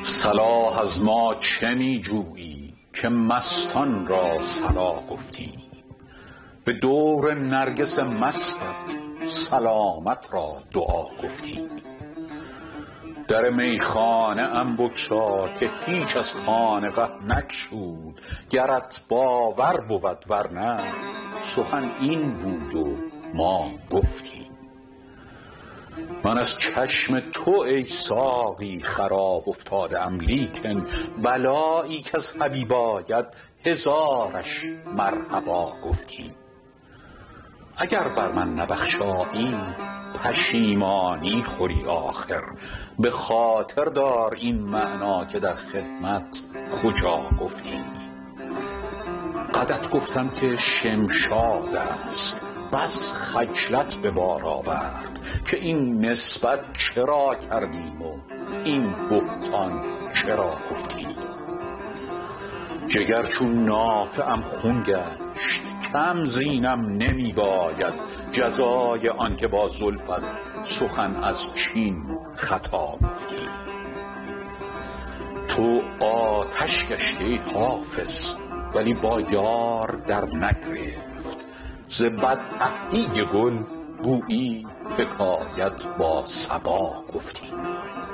صلاح از ما چه می جویی که مستان را صلا گفتیم؟ به دور نرگس مستت سلامت را دعا گفتیم. در میخانه ام بگشا که هیچ از خانقه نگشود، گرت باور بود ورنه سخن این بود و ما گفتیم. من از چشم تو ای ساقی خراب افتاده ام، لیکن بلایی کز حبیب آید هزارش مرحبا گفتیم. اگر بر من نبخشایی پشیمانی خوری آخر، به خاطر دار این معنی که در خدمت کجا گفتیم. قدت گفتم که شمشاد است، بس خجلت به بار آورد که این نسبت چرا کردیم و این بهتان چرا گفتیم. جگر چون نافه ام خون گشت، کم زینم نمی باید جزای آن که با زلفت سخن از چین خطا گفتی. تو آتش گشتی حافظ ولی با یار در نگرفت، ز بدعهدی گل گویی حکایت با صبا گفتی.